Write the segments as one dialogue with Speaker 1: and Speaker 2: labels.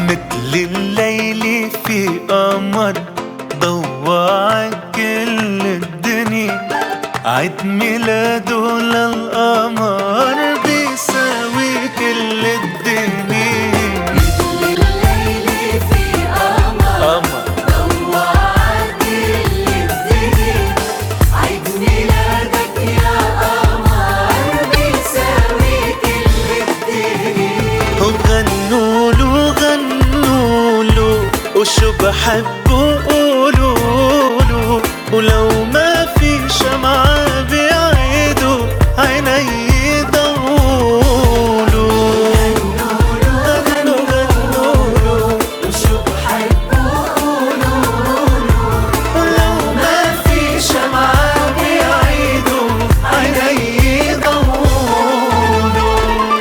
Speaker 1: مثل الليل في قمر ضوى كل الدنيا، عيد ميلاده للقمر بيساوي كل الدنيا.
Speaker 2: مثل الليل في قمر ضوى كل الدنيا، عيد ميلادك يا قمر بيساوي كل الدنيا.
Speaker 1: وغنوله غنوله وشو بحبه قولوله، ولو ما في شمعة بيعيدوا عيني يضولوا. غنوا غنوله
Speaker 2: وشو بحبه قولوله،
Speaker 1: ولو ما في شمعة بيعيدوا عيني يضولوا.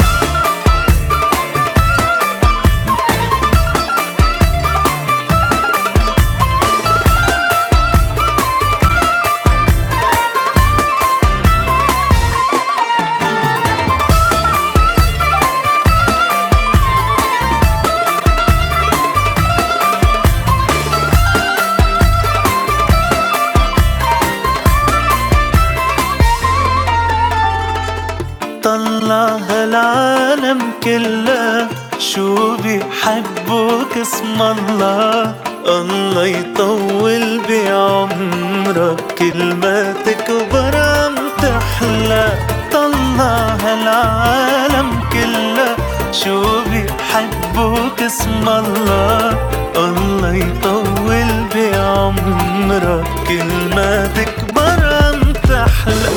Speaker 1: طلع هالعالم كله شو بيحبوك اسم الله. الله يطول بعمرك كل ما تكبر عم تحلى. طلع هالعالم كله شو بيحبوك اسم الله. الله يطول بعمرك كل ما تكبر عم تحلى.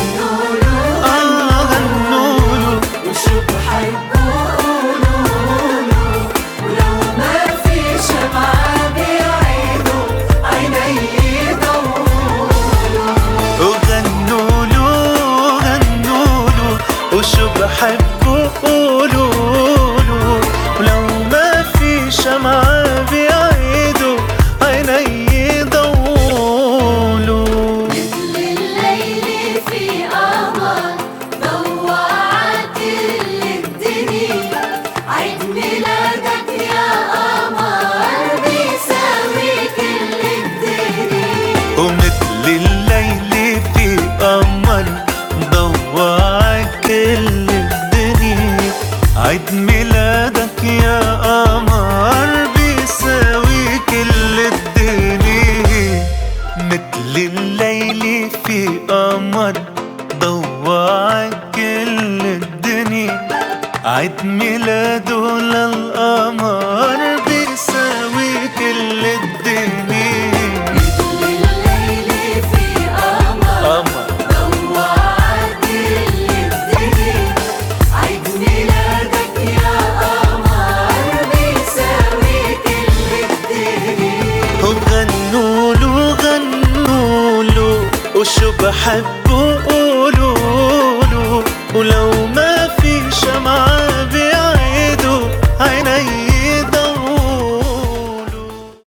Speaker 2: وشو بحبه قولوله، ولو ما في شمعة بيعيدوا عيني يضولوا.
Speaker 1: وغنوله غنوله وشو بحبه قولوله، ولو ما في شمعة بيعيدوا عيني يضولوا.
Speaker 2: مثل الليل في قمر ضوى كل الدنيا، عيد ميلادك يا قمر بيساوي كل الدنيا.
Speaker 1: ومثل الليل في قمر ضوى كل الدنيا، عيد ميلادك يا قمر بيساوي كل الدنيا. مثل الليل في قمر ضوى كل الدنيا، عيد ميلاده للقمر بيساوي كل الدنيا.
Speaker 2: مثل الليل في قمر ضوى كل الدنيا، عيد ميلادك يا قمر بيساوي كل الدنيا.
Speaker 1: وغنوله غنوله وشو بحبه قولوله، ولو